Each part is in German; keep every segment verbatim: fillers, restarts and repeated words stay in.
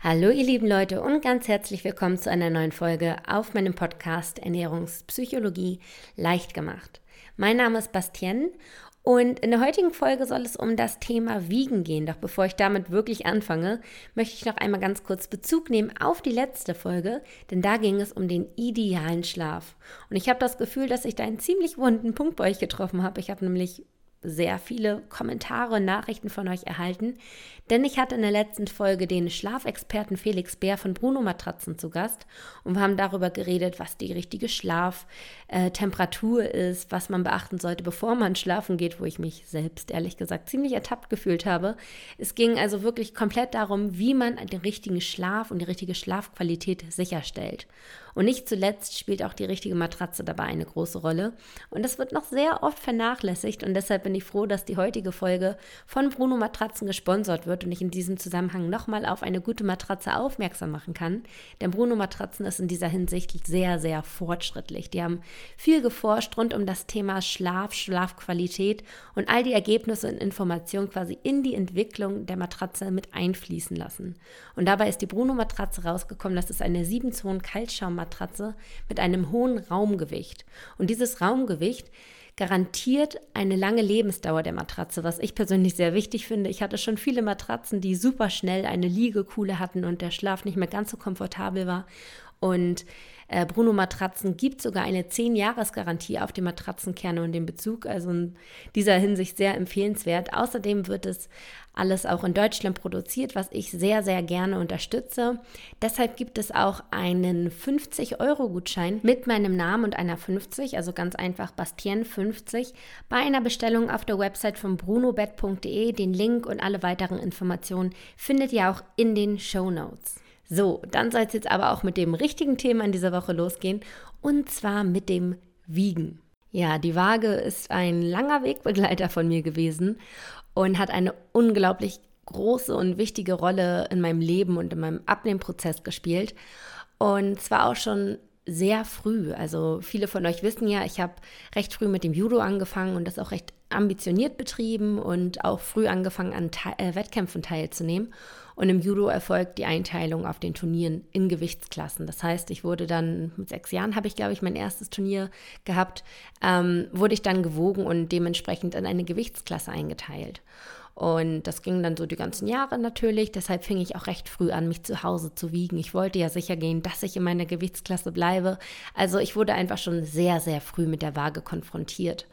Hallo ihr lieben Leute und ganz herzlich willkommen zu einer neuen Folge auf meinem Podcast Ernährungspsychologie leicht gemacht. Mein Name ist Bastien und in der heutigen Folge soll es um das Thema Wiegen gehen. Doch bevor ich damit wirklich anfange, möchte ich noch einmal ganz kurz Bezug nehmen auf die letzte Folge, denn da ging es um den idealen Schlaf. Und ich habe das Gefühl, dass ich da einen ziemlich wunden Punkt bei euch getroffen habe. Ich habe nämlich sehr viele Kommentare und Nachrichten von euch erhalten, denn ich hatte in der letzten Folge den Schlafexperten Felix Bär von Bruno Matratzen zu Gast und wir haben darüber geredet, was die richtige Schlaftemperatur ist, was man beachten sollte, bevor man schlafen geht, wo ich mich selbst ehrlich gesagt ziemlich ertappt gefühlt habe. Es ging also wirklich komplett darum, wie man den richtigen Schlaf und die richtige Schlafqualität sicherstellt. Und nicht zuletzt spielt auch die richtige Matratze dabei eine große Rolle. Und das wird noch sehr oft vernachlässigt und deshalb bin ich froh, dass die heutige Folge von Bruno Matratzen gesponsert wird und ich in diesem Zusammenhang nochmal auf eine gute Matratze aufmerksam machen kann. Denn Bruno Matratzen ist in dieser Hinsicht sehr, sehr fortschrittlich. Die haben viel geforscht rund um das Thema Schlaf, Schlafqualität und all die Ergebnisse und Informationen quasi in die Entwicklung der Matratze mit einfließen lassen. Und dabei ist die Bruno Matratze rausgekommen, das ist eine sieben-Zonen-Kaltschaum-Matratze mit einem hohen Raumgewicht. Und dieses Raumgewicht garantiert eine lange Lebensdauer der Matratze, was ich persönlich sehr wichtig finde. Ich hatte schon viele Matratzen, die super schnell eine Liegekuhle hatten und der Schlaf nicht mehr ganz so komfortabel war. Und äh, Bruno Matratzen gibt sogar eine zehn-Jahres-Garantie auf die Matratzenkerne und den Bezug, also in dieser Hinsicht sehr empfehlenswert. Außerdem wird es alles auch in Deutschland produziert, was ich sehr, sehr gerne unterstütze. Deshalb gibt es auch einen fünfzig-Euro-Gutschein mit meinem Namen und einer fünfzig, also ganz einfach Bastien fünfzig, bei einer Bestellung auf der Website von brunobett punkt de. Den Link und alle weiteren Informationen findet ihr auch in den Shownotes. So, dann soll es jetzt aber auch mit dem richtigen Thema in dieser Woche losgehen, und zwar mit dem Wiegen. Ja, die Waage ist ein langer Wegbegleiter von mir gewesen und hat eine unglaublich große und wichtige Rolle in meinem Leben und in meinem Abnehmprozess gespielt. Und zwar auch schon sehr früh. Also viele von euch wissen ja, ich habe recht früh mit dem Judo angefangen und das auch recht ambitioniert betrieben und auch früh angefangen an Te- äh, Wettkämpfen teilzunehmen. Und im Judo erfolgt die Einteilung auf den Turnieren in Gewichtsklassen. Das heißt, ich wurde dann, mit sechs Jahren habe ich, glaube ich, mein erstes Turnier gehabt, ähm, wurde ich dann gewogen und dementsprechend in eine Gewichtsklasse eingeteilt. Und das ging dann so die ganzen Jahre natürlich, deshalb fing ich auch recht früh an, mich zu Hause zu wiegen. Ich wollte ja sicher gehen, dass ich in meiner Gewichtsklasse bleibe. Also ich wurde einfach schon sehr, sehr früh mit der Waage konfrontiert.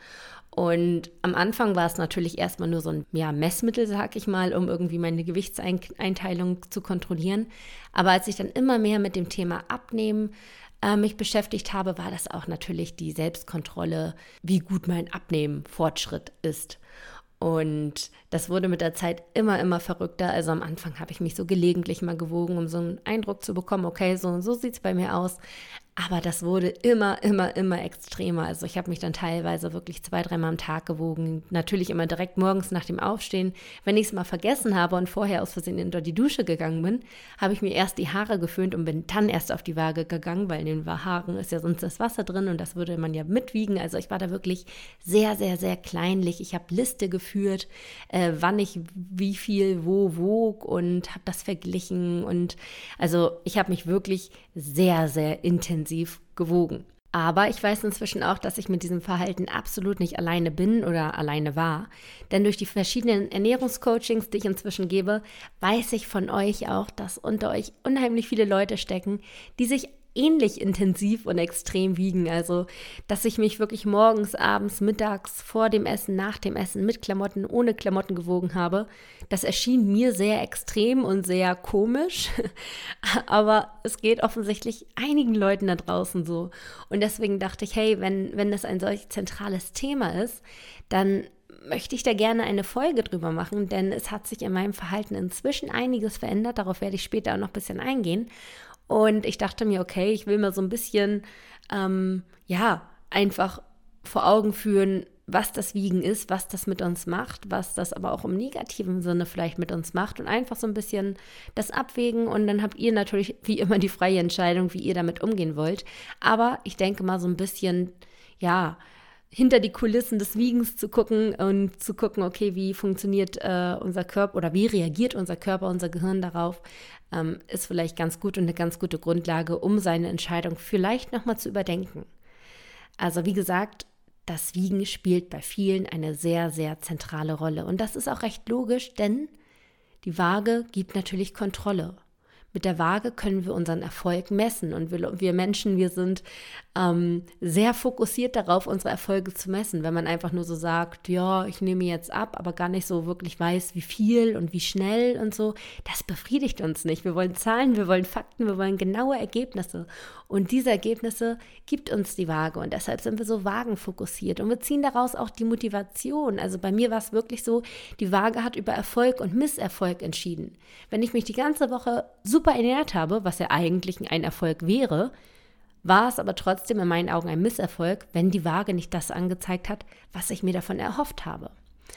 Und am Anfang war es natürlich erstmal nur so ein ja, Messmittel, sag ich mal, um irgendwie meine Gewichtseinteilung zu kontrollieren. Aber als ich dann immer mehr mit dem Thema Abnehmen äh, mich beschäftigt habe, war das auch natürlich die Selbstkontrolle, wie gut mein Abnehmen-Fortschritt ist. Und das wurde mit der Zeit immer, immer verrückter. Also am Anfang habe ich mich so gelegentlich mal gewogen, um so einen Eindruck zu bekommen, okay, so und so sieht es bei mir aus. Aber das wurde immer, immer, immer extremer. Also ich habe mich dann teilweise wirklich zwei, dreimal am Tag gewogen. Natürlich immer direkt morgens nach dem Aufstehen. Wenn ich es mal vergessen habe und vorher aus Versehen unter die Dusche gegangen bin, habe ich mir erst die Haare geföhnt und bin dann erst auf die Waage gegangen, weil in den Haaren ist ja sonst das Wasser drin und das würde man ja mitwiegen. Also ich war da wirklich sehr, sehr, sehr kleinlich. Ich habe Liste geführt, äh, wann ich wie viel wo wog und habe das verglichen. Und also ich habe mich wirklich sehr, sehr intensiv gewogen. Aber ich weiß inzwischen auch, dass ich mit diesem Verhalten absolut nicht alleine bin oder alleine war. Denn durch die verschiedenen Ernährungscoachings, die ich inzwischen gebe, weiß ich von euch auch, dass unter euch unheimlich viele Leute stecken, die sich ähnlich intensiv und extrem wiegen. Also, dass ich mich wirklich morgens, abends, mittags, vor dem Essen, nach dem Essen, mit Klamotten, ohne Klamotten gewogen habe, das erschien mir sehr extrem und sehr komisch. Aber es geht offensichtlich einigen Leuten da draußen so. Und deswegen dachte ich, hey, wenn, wenn das ein solch zentrales Thema ist, dann möchte ich da gerne eine Folge drüber machen, denn es hat sich in meinem Verhalten inzwischen einiges verändert. Darauf werde ich später auch noch ein bisschen eingehen. Und ich dachte mir, okay, ich will mir so ein bisschen, ähm, ja, einfach vor Augen führen, was das Wiegen ist, was das mit uns macht, was das aber auch im negativen Sinne vielleicht mit uns macht und einfach so ein bisschen das abwägen. Und dann habt ihr natürlich wie immer die freie Entscheidung, wie ihr damit umgehen wollt. Aber ich denke mal so ein bisschen, ja, hinter die Kulissen des Wiegens zu gucken und zu gucken, okay, wie funktioniert äh, unser Körper oder wie reagiert unser Körper, unser Gehirn darauf, ähm, ist vielleicht ganz gut und eine ganz gute Grundlage, um seine Entscheidung vielleicht nochmal zu überdenken. Also wie gesagt, das Wiegen spielt bei vielen eine sehr, sehr zentrale Rolle. Und das ist auch recht logisch, denn die Waage gibt natürlich Kontrolle. Mit der Waage können wir unseren Erfolg messen und wir, wir Menschen, wir sind ähm, sehr fokussiert darauf, unsere Erfolge zu messen. Wenn man einfach nur so sagt, ja, ich nehme jetzt ab, aber gar nicht so wirklich weiß, wie viel und wie schnell und so, das befriedigt uns nicht. Wir wollen Zahlen, wir wollen Fakten, wir wollen genaue Ergebnisse. Und diese Ergebnisse gibt uns die Waage und deshalb sind wir so wagenfokussiert und wir ziehen daraus auch die Motivation. Also bei mir war es wirklich so, die Waage hat über Erfolg und Misserfolg entschieden. Wenn ich mich die ganze Woche super ernährt habe, was ja eigentlich ein Erfolg wäre, war es aber trotzdem in meinen Augen ein Misserfolg, wenn die Waage nicht das angezeigt hat, was ich mir davon erhofft habe.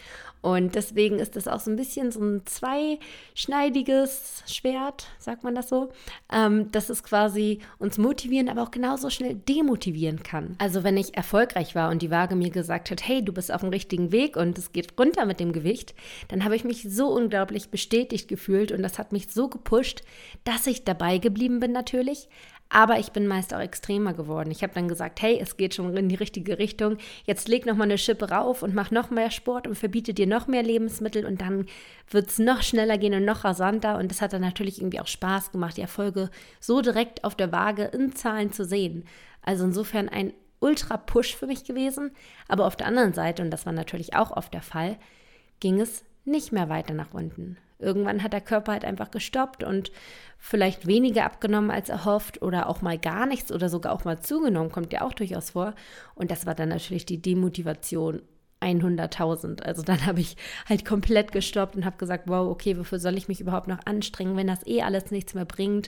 Und deswegen ist das auch so ein bisschen so ein zweischneidiges Schwert, sagt man das so, ähm, dass es quasi uns motivieren, aber auch genauso schnell demotivieren kann. Also wenn ich erfolgreich war und die Waage mir gesagt hat, hey, du bist auf dem richtigen Weg und es geht runter mit dem Gewicht, dann habe ich mich so unglaublich bestätigt gefühlt und das hat mich so gepusht, dass ich dabei geblieben bin natürlich. Aber ich bin meist auch extremer geworden. Ich habe dann gesagt, hey, es geht schon in die richtige Richtung. Jetzt leg noch mal eine Schippe rauf und mach noch mehr Sport und verbiete dir noch mehr Lebensmittel und dann wird es noch schneller gehen und noch rasanter. Und das hat dann natürlich irgendwie auch Spaß gemacht, die Erfolge so direkt auf der Waage in Zahlen zu sehen. Also insofern ein Ultra-Push für mich gewesen. Aber auf der anderen Seite, und das war natürlich auch oft der Fall, ging es nicht mehr weiter nach unten. Irgendwann hat der Körper halt einfach gestoppt und vielleicht weniger abgenommen als erhofft oder auch mal gar nichts oder sogar auch mal zugenommen, kommt ja auch durchaus vor. Und das war dann natürlich die Demotivation hunderttausend. Also dann habe ich halt komplett gestoppt und habe gesagt, wow, okay, wofür soll ich mich überhaupt noch anstrengen, wenn das eh alles nichts mehr bringt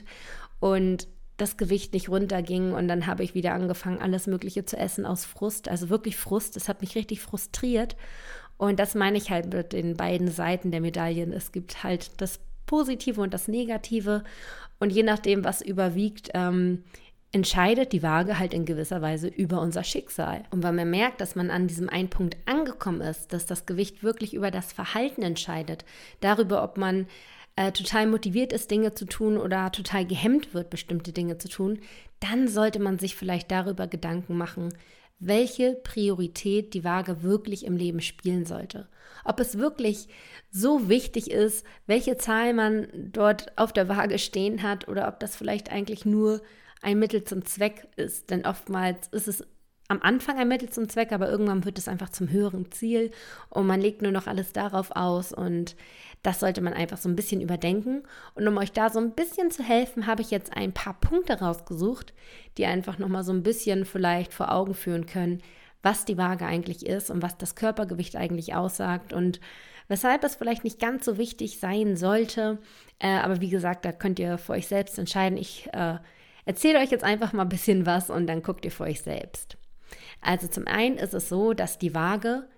und das Gewicht nicht runterging. Und dann habe ich wieder angefangen, alles Mögliche zu essen aus Frust, also wirklich Frust. Das hat mich richtig frustriert. Und das meine ich halt mit den beiden Seiten der Medaillen. Es gibt halt das Positive und das Negative. Und je nachdem, was überwiegt, ähm, entscheidet die Waage halt in gewisser Weise über unser Schicksal. Und wenn man merkt, dass man an diesem einen Punkt angekommen ist, dass das Gewicht wirklich über das Verhalten entscheidet, darüber, ob man äh, total motiviert ist, Dinge zu tun oder total gehemmt wird, bestimmte Dinge zu tun, dann sollte man sich vielleicht darüber Gedanken machen, welche Priorität die Waage wirklich im Leben spielen sollte. Ob es wirklich so wichtig ist, welche Zahl man dort auf der Waage stehen hat oder ob das vielleicht eigentlich nur ein Mittel zum Zweck ist. Denn oftmals ist es am Anfang ein Mittel zum Zweck, aber irgendwann wird es einfach zum höheren Ziel und man legt nur noch alles darauf aus und das sollte man einfach so ein bisschen überdenken. Und um euch da so ein bisschen zu helfen, habe ich jetzt ein paar Punkte rausgesucht, die einfach nochmal so ein bisschen vielleicht vor Augen führen können, was die Waage eigentlich ist und was das Körpergewicht eigentlich aussagt und weshalb es vielleicht nicht ganz so wichtig sein sollte. Äh, aber wie gesagt, da könnt ihr für euch selbst entscheiden. Ich äh, erzähle euch jetzt einfach mal ein bisschen was und dann guckt ihr für euch selbst. Also zum einen ist es so, dass die Waage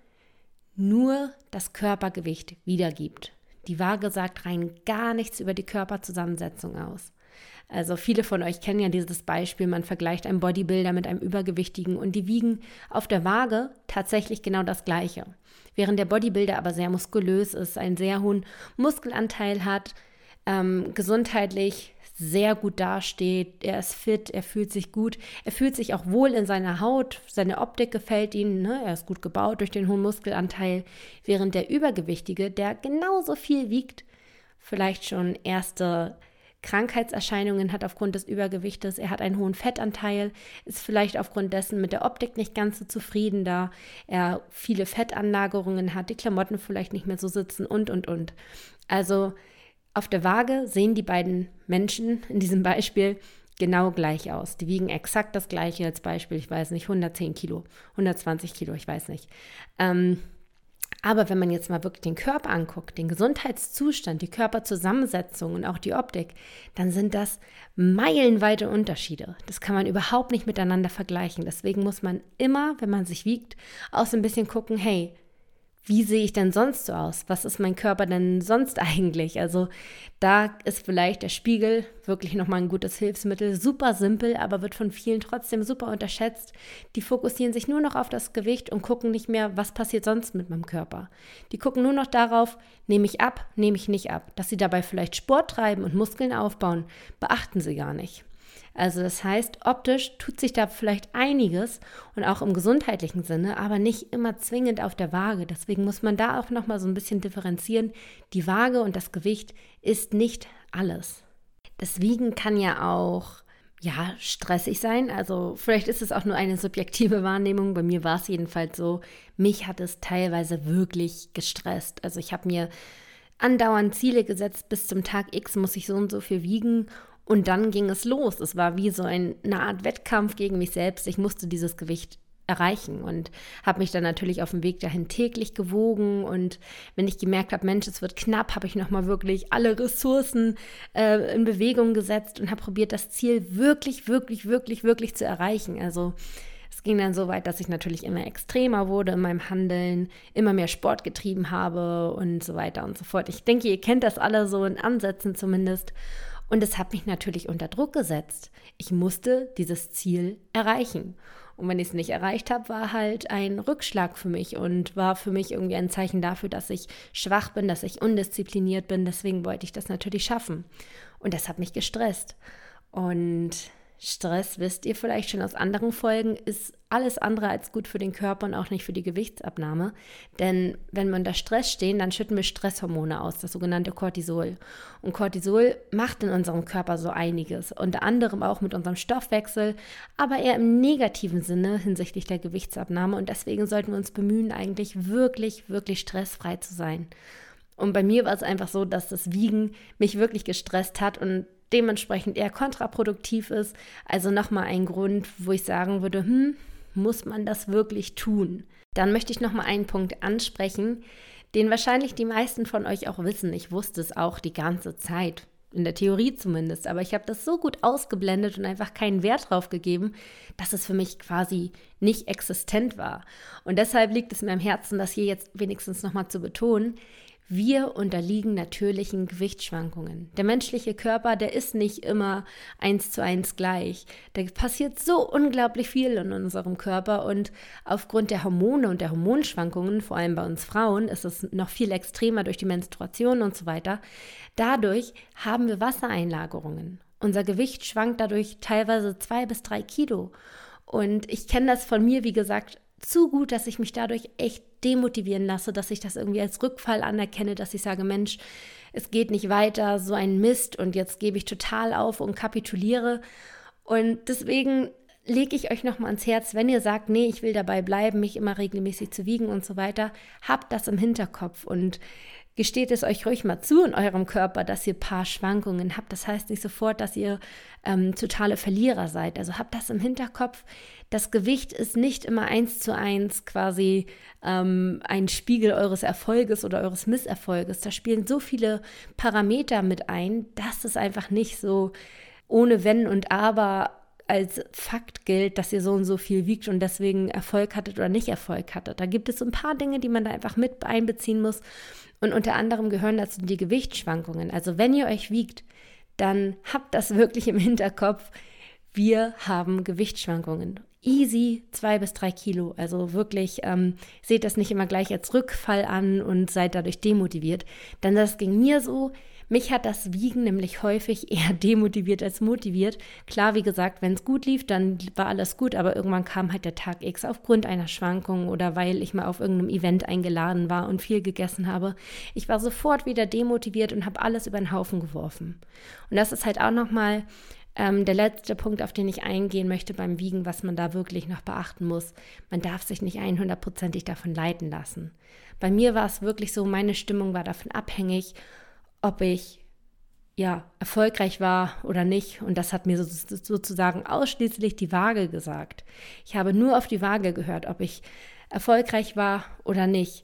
nur das Körpergewicht wiedergibt. Die Waage sagt rein gar nichts über die Körperzusammensetzung aus. Also viele von euch kennen ja dieses Beispiel, man vergleicht einen Bodybuilder mit einem Übergewichtigen und die wiegen auf der Waage tatsächlich genau das Gleiche. Während der Bodybuilder aber sehr muskulös ist, einen sehr hohen Muskelanteil hat, ähm, gesundheitlich sehr gut dasteht, er ist fit, er fühlt sich gut, er fühlt sich auch wohl in seiner Haut, seine Optik gefällt ihm, ne? Er ist gut gebaut durch den hohen Muskelanteil, während der Übergewichtige, der genauso viel wiegt, vielleicht schon erste Krankheitserscheinungen hat aufgrund des Übergewichtes, er hat einen hohen Fettanteil, ist vielleicht aufgrund dessen mit der Optik nicht ganz so zufrieden, da er viele Fettanlagerungen hat, die Klamotten vielleicht nicht mehr so sitzen und, und, und. Also auf der Waage sehen die beiden Menschen in diesem Beispiel genau gleich aus. Die wiegen exakt das Gleiche als Beispiel, ich weiß nicht, hundertzehn Kilo, hundertzwanzig Kilo, ich weiß nicht. Ähm, aber wenn man jetzt mal wirklich den Körper anguckt, den Gesundheitszustand, die Körperzusammensetzung und auch die Optik, dann sind das meilenweite Unterschiede. Das kann man überhaupt nicht miteinander vergleichen. Deswegen muss man immer, wenn man sich wiegt, auch so ein bisschen gucken, hey, wie sehe ich denn sonst so aus? Was ist mein Körper denn sonst eigentlich? Also da ist vielleicht der Spiegel wirklich nochmal ein gutes Hilfsmittel. Super simpel, aber wird von vielen trotzdem super unterschätzt. Die fokussieren sich nur noch auf das Gewicht und gucken nicht mehr, was passiert sonst mit meinem Körper. Die gucken nur noch darauf, nehme ich ab, nehme ich nicht ab. Dass sie dabei vielleicht Sport treiben und Muskeln aufbauen, beachten sie gar nicht. Also das heißt, optisch tut sich da vielleicht einiges und auch im gesundheitlichen Sinne, aber nicht immer zwingend auf der Waage. Deswegen muss man da auch nochmal so ein bisschen differenzieren. Die Waage und das Gewicht ist nicht alles. Das Wiegen kann ja auch, ja, stressig sein. Also vielleicht ist es auch nur eine subjektive Wahrnehmung. Bei mir war es jedenfalls so, mich hat es teilweise wirklich gestresst. Also ich habe mir andauernd Ziele gesetzt, bis zum Tag X muss ich so und so viel wiegen. Und dann ging es los. Es war wie so ein, eine Art Wettkampf gegen mich selbst. Ich musste dieses Gewicht erreichen und habe mich dann natürlich auf dem Weg dahin täglich gewogen. Und wenn ich gemerkt habe, Mensch, es wird knapp, habe ich nochmal wirklich alle Ressourcen äh, in Bewegung gesetzt und habe probiert, das Ziel wirklich, wirklich, wirklich, wirklich zu erreichen. Also es ging dann so weit, dass ich natürlich immer extremer wurde in meinem Handeln, immer mehr Sport getrieben habe und so weiter und so fort. Ich denke, ihr kennt das alle so in Ansätzen zumindest. Und es hat mich natürlich unter Druck gesetzt. Ich musste dieses Ziel erreichen. Und wenn ich es nicht erreicht habe, war halt ein Rückschlag für mich und war für mich irgendwie ein Zeichen dafür, dass ich schwach bin, dass ich undiszipliniert bin. Deswegen wollte ich das natürlich schaffen. Und das hat mich gestresst. Und Stress, wisst ihr vielleicht schon aus anderen Folgen, ist alles andere als gut für den Körper und auch nicht für die Gewichtsabnahme. Denn wenn wir unter Stress stehen, dann schütten wir Stresshormone aus, das sogenannte Cortisol. Und Cortisol macht in unserem Körper so einiges, unter anderem auch mit unserem Stoffwechsel, aber eher im negativen Sinne hinsichtlich der Gewichtsabnahme. Und deswegen sollten wir uns bemühen, eigentlich wirklich, wirklich stressfrei zu sein. Und bei mir war es einfach so, dass das Wiegen mich wirklich gestresst hat und dementsprechend eher kontraproduktiv ist. Also nochmal ein Grund, wo ich sagen würde, hm, muss man das wirklich tun? Dann möchte ich nochmal einen Punkt ansprechen, den wahrscheinlich die meisten von euch auch wissen. Ich wusste es auch die ganze Zeit, in der Theorie zumindest, aber ich habe das so gut ausgeblendet und einfach keinen Wert drauf gegeben, dass es für mich quasi nicht existent war. Und deshalb liegt es mir am Herzen, das hier jetzt wenigstens nochmal zu betonen. Wir unterliegen natürlichen Gewichtsschwankungen. Der menschliche Körper, der ist nicht immer eins zu eins gleich. Da passiert so unglaublich viel in unserem Körper und aufgrund der Hormone und der Hormonschwankungen, vor allem bei uns Frauen, ist es noch viel extremer durch die Menstruation und so weiter. Dadurch haben wir Wassereinlagerungen. Unser Gewicht schwankt dadurch teilweise zwei bis drei Kilo. Und ich kenne das von mir, wie gesagt, zu gut, dass ich mich dadurch echt demotivieren lasse, dass ich das irgendwie als Rückfall anerkenne, dass ich sage, Mensch, es geht nicht weiter, so ein Mist und jetzt gebe ich total auf und kapituliere. Und deswegen lege ich euch nochmal ans Herz, wenn ihr sagt, nee, ich will dabei bleiben, mich immer regelmäßig zu wiegen und so weiter, habt das im Hinterkopf und gesteht es euch ruhig mal zu in eurem Körper, dass ihr ein paar Schwankungen habt. Das heißt nicht sofort, dass ihr ähm, totale Verlierer seid. Also habt das im Hinterkopf. Das Gewicht ist nicht immer eins zu eins quasi ähm, ein Spiegel eures Erfolges oder eures Misserfolges. Da spielen so viele Parameter mit ein, dass es einfach nicht so ohne Wenn und Aber als Fakt gilt, dass ihr so und so viel wiegt und deswegen Erfolg hattet oder nicht Erfolg hattet. Da gibt es so ein paar Dinge, die man da einfach mit einbeziehen muss. Und unter anderem gehören dazu die Gewichtsschwankungen. Also wenn ihr euch wiegt, dann habt das wirklich im Hinterkopf. Wir haben Gewichtsschwankungen. Easy zwei bis drei Kilo. Also wirklich, ähm, seht das nicht immer gleich als Rückfall an und seid dadurch demotiviert. Denn das ging mir so. Mich hat das Wiegen nämlich häufig eher demotiviert als motiviert. Klar, wie gesagt, wenn es gut lief, dann war alles gut, aber irgendwann kam halt der Tag X aufgrund einer Schwankung oder weil ich mal auf irgendeinem Event eingeladen war und viel gegessen habe. Ich war sofort wieder demotiviert und habe alles über den Haufen geworfen. Und das ist halt auch nochmal ähm, der letzte Punkt, auf den ich eingehen möchte beim Wiegen, was man da wirklich noch beachten muss. Man darf sich nicht hundertprozentig davon leiten lassen. Bei mir war es wirklich so, meine Stimmung war davon abhängig, ob ich ja erfolgreich war oder nicht. Und das hat mir so, sozusagen ausschließlich die Waage gesagt. Ich habe nur auf die Waage gehört, ob ich erfolgreich war oder nicht.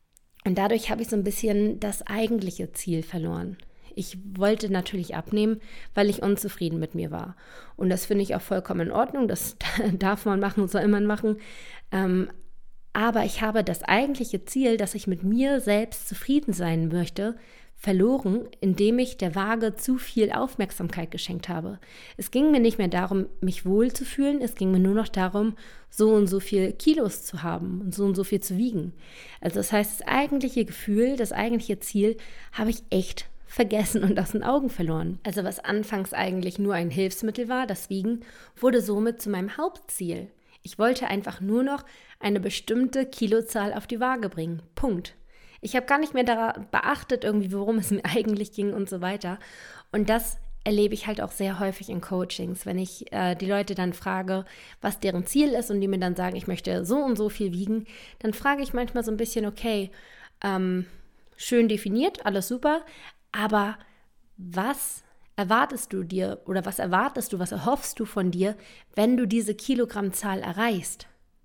Und dadurch habe ich so ein bisschen das eigentliche Ziel verloren. Ich wollte natürlich abnehmen, weil ich unzufrieden mit mir war. Und das finde ich auch vollkommen in Ordnung. Das darf man machen, soll man machen. Ähm, Aber ich habe das eigentliche Ziel, dass ich mit mir selbst zufrieden sein möchte, verloren, indem ich der Waage zu viel Aufmerksamkeit geschenkt habe. Es ging mir nicht mehr darum, mich wohlzufühlen, es ging mir nur noch darum, so und so viel Kilos zu haben und so und so viel zu wiegen. Also das heißt, das eigentliche Gefühl, das eigentliche Ziel habe ich echt vergessen und aus den Augen verloren. Also was anfangs eigentlich nur ein Hilfsmittel war, das Wiegen, wurde somit zu meinem Hauptziel. Ich wollte einfach nur noch eine bestimmte Kilozahl auf die Waage bringen. Punkt. Ich habe gar nicht mehr daran beachtet, irgendwie, worum es mir eigentlich ging und so weiter. Und das erlebe ich halt auch sehr häufig in Coachings, wenn ich äh, die Leute dann frage, was deren Ziel ist und die mir dann sagen, ich möchte so und so viel wiegen, dann frage ich manchmal so ein bisschen, okay, ähm, schön definiert, alles super, aber was erwartest du dir oder was erwartest du, was erhoffst du von dir, wenn du diese Kilogrammzahl erreichst?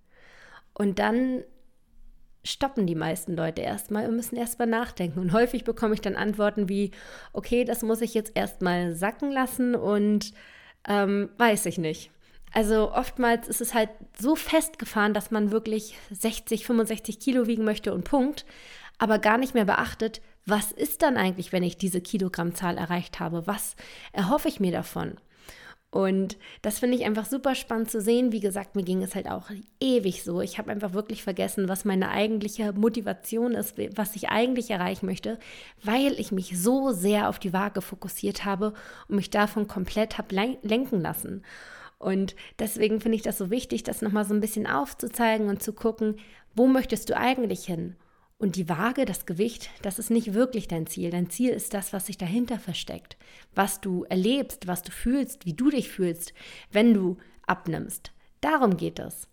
Und dann stoppen die meisten Leute erstmal und müssen erstmal nachdenken. Und häufig bekomme ich dann Antworten wie, okay, das muss ich jetzt erstmal sacken lassen und ähm, weiß ich nicht. Also oftmals ist es halt so festgefahren, dass man wirklich sechzig, fünfundsechzig Kilo wiegen möchte und Punkt, aber gar nicht mehr beachtet, was ist dann eigentlich, wenn ich diese Kilogrammzahl erreicht habe? Was erhoffe ich mir davon? Und das finde ich einfach super spannend zu sehen. Wie gesagt, mir ging es halt auch ewig so. Ich habe einfach wirklich vergessen, was meine eigentliche Motivation ist, was ich eigentlich erreichen möchte, weil ich mich so sehr auf die Waage fokussiert habe und mich davon komplett habe lenken lassen. Und deswegen finde ich das so wichtig, das nochmal so ein bisschen aufzuzeigen und zu gucken, wo möchtest du eigentlich hin? Und die Waage, das Gewicht, das ist nicht wirklich dein Ziel. Dein Ziel ist das, was sich dahinter versteckt. Was du erlebst, was du fühlst, wie du dich fühlst, wenn du abnimmst. Darum geht es.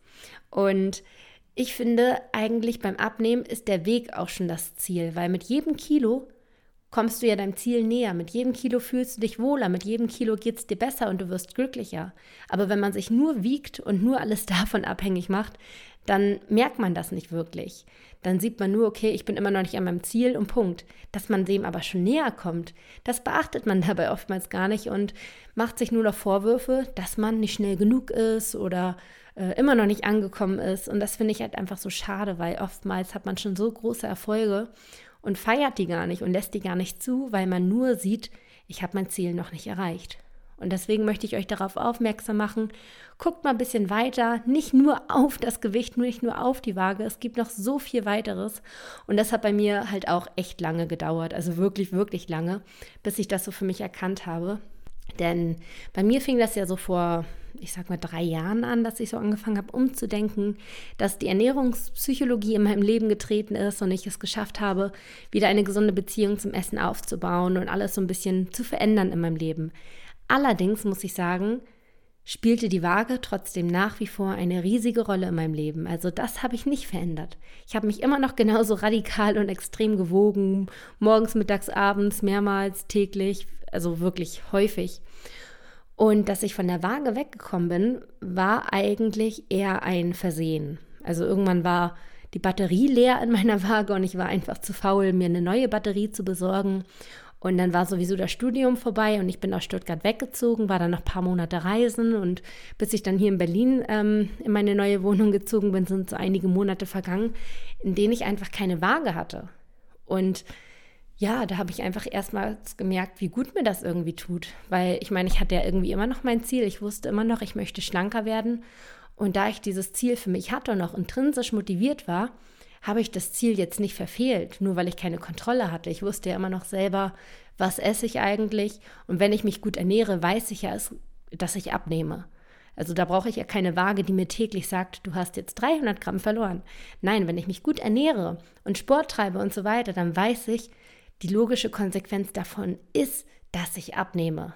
Und ich finde, eigentlich beim Abnehmen ist der Weg auch schon das Ziel, weil mit jedem Kilo kommst du ja deinem Ziel näher. Mit jedem Kilo fühlst du dich wohler, mit jedem Kilo geht es dir besser und du wirst glücklicher. Aber wenn man sich nur wiegt und nur alles davon abhängig macht, dann merkt man das nicht wirklich. Dann sieht man nur, okay, ich bin immer noch nicht an meinem Ziel und Punkt. Dass man dem aber schon näher kommt, das beachtet man dabei oftmals gar nicht und macht sich nur noch Vorwürfe, dass man nicht schnell genug ist oder äh, immer noch nicht angekommen ist. Und das finde ich halt einfach so schade, weil oftmals hat man schon so große Erfolge und feiert die gar nicht und lässt die gar nicht zu, weil man nur sieht, ich habe mein Ziel noch nicht erreicht. Und deswegen möchte ich euch darauf aufmerksam machen, guckt mal ein bisschen weiter, nicht nur auf das Gewicht, nicht nur auf die Waage, es gibt noch so viel weiteres. Und das hat bei mir halt auch echt lange gedauert, also wirklich, wirklich lange, bis ich das so für mich erkannt habe. Denn bei mir fing das ja so vor, ich sag mal, drei Jahren an, dass ich so angefangen habe, umzudenken, dass die Ernährungspsychologie in meinem Leben getreten ist und ich es geschafft habe, wieder eine gesunde Beziehung zum Essen aufzubauen und alles so ein bisschen zu verändern in meinem Leben. Allerdings muss ich sagen, spielte die Waage trotzdem nach wie vor eine riesige Rolle in meinem Leben. Also das habe ich nicht verändert. Ich habe mich immer noch genauso radikal und extrem gewogen, morgens, mittags, abends, mehrmals, täglich, also wirklich häufig. Und dass ich von der Waage weggekommen bin, war eigentlich eher ein Versehen. Also irgendwann war die Batterie leer in meiner Waage und ich war einfach zu faul, mir eine neue Batterie zu besorgen. Und dann war sowieso das Studium vorbei und ich bin aus Stuttgart weggezogen, war dann noch ein paar Monate reisen und bis ich dann hier in Berlin ähm, in meine neue Wohnung gezogen bin, sind so einige Monate vergangen, in denen ich einfach keine Waage hatte. Und ja, da habe ich einfach erstmals gemerkt, wie gut mir das irgendwie tut, weil ich meine, ich hatte ja irgendwie immer noch mein Ziel, ich wusste immer noch, ich möchte schlanker werden und da ich dieses Ziel für mich hatte und noch intrinsisch motiviert war, habe ich das Ziel jetzt nicht verfehlt, nur weil ich keine Kontrolle hatte. Ich wusste ja immer noch selber, was esse ich eigentlich. Und wenn ich mich gut ernähre, weiß ich ja, dass ich abnehme. Also da brauche ich ja keine Waage, die mir täglich sagt, du hast jetzt dreihundert Gramm verloren. Nein, wenn ich mich gut ernähre und Sport treibe und so weiter, dann weiß ich, die logische Konsequenz davon ist, dass ich abnehme.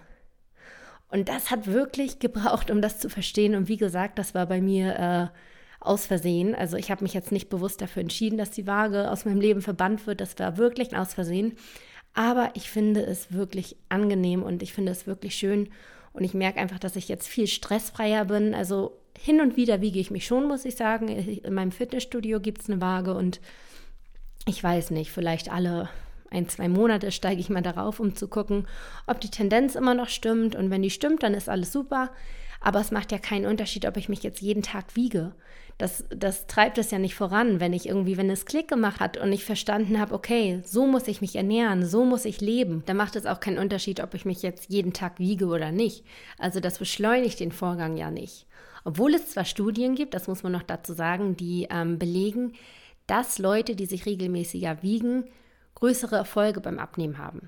Und das hat wirklich gebraucht, um das zu verstehen. Und wie gesagt, das war bei mir äh, aus Versehen. Also ich habe mich jetzt nicht bewusst dafür entschieden, dass die Waage aus meinem Leben verbannt wird. Das war wirklich ein aus Versehen. Aber ich finde es wirklich angenehm und ich finde es wirklich schön. Und ich merke einfach, dass ich jetzt viel stressfreier bin. Also hin und wieder wiege ich mich schon, muss ich sagen. In meinem Fitnessstudio gibt es eine Waage und ich weiß nicht, vielleicht alle ein, zwei Monate steige ich mal darauf, um zu gucken, ob die Tendenz immer noch stimmt. Und wenn die stimmt, dann ist alles super. Aber es macht ja keinen Unterschied, ob ich mich jetzt jeden Tag wiege. Das, das treibt es ja nicht voran, wenn ich irgendwie, wenn es Klick gemacht hat und ich verstanden habe, okay, so muss ich mich ernähren, so muss ich leben, dann macht es auch keinen Unterschied, ob ich mich jetzt jeden Tag wiege oder nicht. Also das beschleunigt den Vorgang ja nicht. Obwohl es zwar Studien gibt, das muss man noch dazu sagen, die ähm, belegen, dass Leute, die sich regelmäßiger wiegen, größere Erfolge beim Abnehmen haben.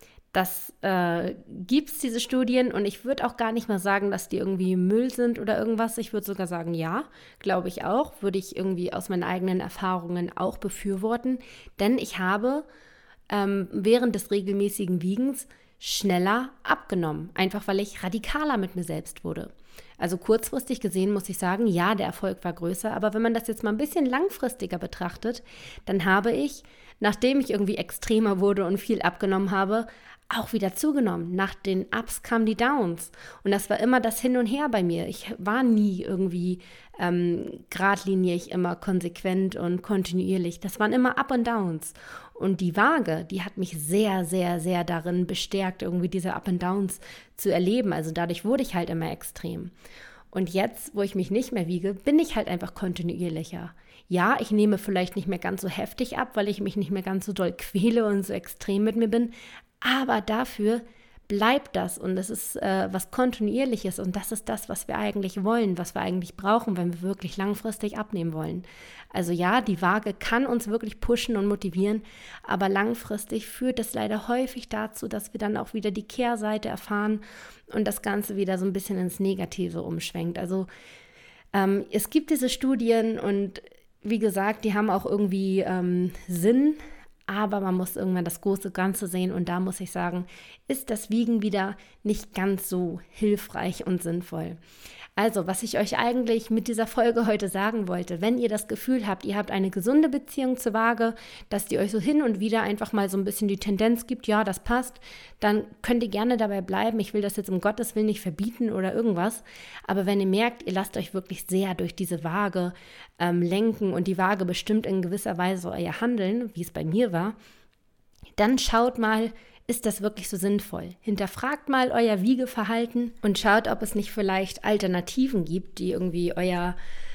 Das äh, gibt es, diese Studien, und ich würde auch gar nicht mal sagen, dass die irgendwie Müll sind oder irgendwas. Ich würde sogar sagen, ja, glaube ich auch, würde ich irgendwie aus meinen eigenen Erfahrungen auch befürworten, denn ich habe ähm, während des regelmäßigen Wiegens schneller abgenommen, einfach weil ich radikaler mit mir selbst wurde. Also kurzfristig gesehen muss ich sagen, ja, der Erfolg war größer, aber wenn man das jetzt mal ein bisschen langfristiger betrachtet, dann habe ich, nachdem ich irgendwie extremer wurde und viel abgenommen habe, auch wieder zugenommen. Nach den Ups kamen die Downs. Und das war immer das Hin und Her bei mir. Ich war nie irgendwie ähm, geradlinig, immer konsequent und kontinuierlich. Das waren immer Up und Downs. Und die Waage, die hat mich sehr, sehr, sehr darin bestärkt, irgendwie diese Up und Downs zu erleben. Also dadurch wurde ich halt immer extrem. Und jetzt, wo ich mich nicht mehr wiege, bin ich halt einfach kontinuierlicher. Ja, ich nehme vielleicht nicht mehr ganz so heftig ab, weil ich mich nicht mehr ganz so doll quäle und so extrem mit mir bin. Aber dafür bleibt das, und das ist äh, was Kontinuierliches, und das ist das, was wir eigentlich wollen, was wir eigentlich brauchen, wenn wir wirklich langfristig abnehmen wollen. Also ja, die Waage kann uns wirklich pushen und motivieren, aber langfristig führt es leider häufig dazu, dass wir dann auch wieder die Kehrseite erfahren und das Ganze wieder so ein bisschen ins Negative umschwenkt. Also ähm, es gibt diese Studien, und wie gesagt, die haben auch irgendwie ähm, Sinn, aber man muss irgendwann das große Ganze sehen, und da muss ich sagen, ist das Wiegen wieder nicht ganz so hilfreich und sinnvoll. Also, was ich euch eigentlich mit dieser Folge heute sagen wollte: Wenn ihr das Gefühl habt, ihr habt eine gesunde Beziehung zur Waage, dass die euch so hin und wieder einfach mal so ein bisschen die Tendenz gibt, ja, das passt, dann könnt ihr gerne dabei bleiben. Ich will das jetzt um Gottes Willen nicht verbieten oder irgendwas, aber wenn ihr merkt, ihr lasst euch wirklich sehr durch diese Waage ähm, lenken und die Waage bestimmt in gewisser Weise euer Handeln, wie es bei mir war, dann schaut mal, ist das wirklich so sinnvoll? Hinterfragt mal euer Wiegeverhalten und schaut, ob es nicht vielleicht Alternativen gibt, die irgendwie euer,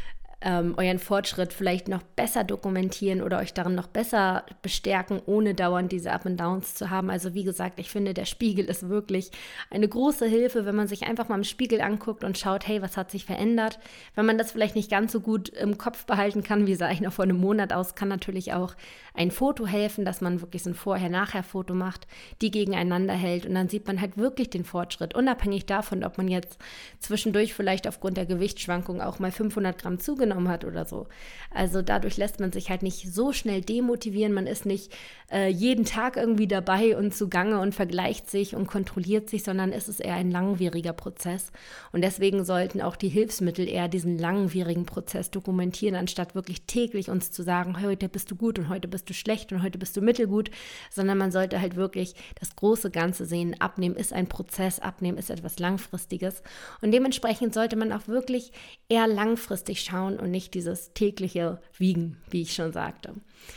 ähm, euren Fortschritt vielleicht noch besser dokumentieren oder euch darin noch besser bestärken, ohne dauernd diese Up and Downs zu haben. Also wie gesagt, ich finde, der Spiegel ist wirklich eine große Hilfe, wenn man sich einfach mal im Spiegel anguckt und schaut, hey, was hat sich verändert? Wenn man das vielleicht nicht ganz so gut im Kopf behalten kann, wie sah ich noch vor einem Monat aus, kann natürlich auch ein Foto helfen, dass man wirklich so ein Vorher-Nachher-Foto macht, die gegeneinander hält, und dann sieht man halt wirklich den Fortschritt, unabhängig davon, ob man jetzt zwischendurch vielleicht aufgrund der Gewichtsschwankung auch mal fünfhundert Gramm zugenommen hat oder so. Also dadurch lässt man sich halt nicht so schnell demotivieren, man ist nicht äh, jeden Tag irgendwie dabei und zugange und vergleicht sich und kontrolliert sich, sondern es ist eher ein langwieriger Prozess, und deswegen sollten auch die Hilfsmittel eher diesen langwierigen Prozess dokumentieren, anstatt wirklich täglich uns zu sagen, heute bist du gut und heute bist du schlecht und heute bist du mittelgut, sondern man sollte halt wirklich das große Ganze sehen. Abnehmen ist ein Prozess, Abnehmen ist etwas Langfristiges, und dementsprechend sollte man auch wirklich eher langfristig schauen und nicht dieses tägliche Wiegen, wie ich schon sagte.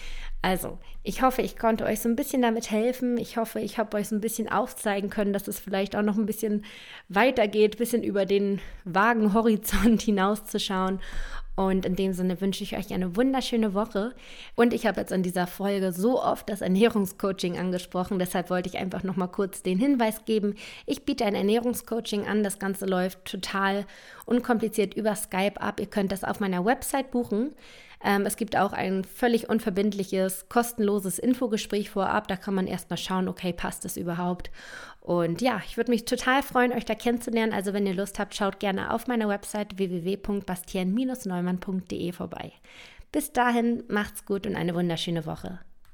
Also, ich hoffe, ich konnte euch so ein bisschen damit helfen. Ich hoffe, ich habe euch so ein bisschen aufzeigen können, dass es vielleicht auch noch ein bisschen weitergeht, ein bisschen über den Wagenhorizont hinauszuschauen. Und in dem Sinne wünsche ich euch eine wunderschöne Woche. Und ich habe jetzt in dieser Folge so oft das Ernährungscoaching angesprochen, deshalb wollte ich einfach noch mal kurz den Hinweis geben. Ich biete ein Ernährungscoaching an. Das Ganze läuft total unkompliziert über Skype ab. Ihr könnt das auf meiner Website buchen. Ähm, es gibt auch ein völlig unverbindliches, kostenloses Infogespräch vorab. Da kann man erstmal schauen, okay, passt das überhaupt? Und ja, ich würde mich total freuen, euch da kennenzulernen. Also wenn ihr Lust habt, schaut gerne auf meiner Website w w w punkt bastian Bindestrich neumann punkt de vorbei. Bis dahin, macht's gut und eine wunderschöne Woche.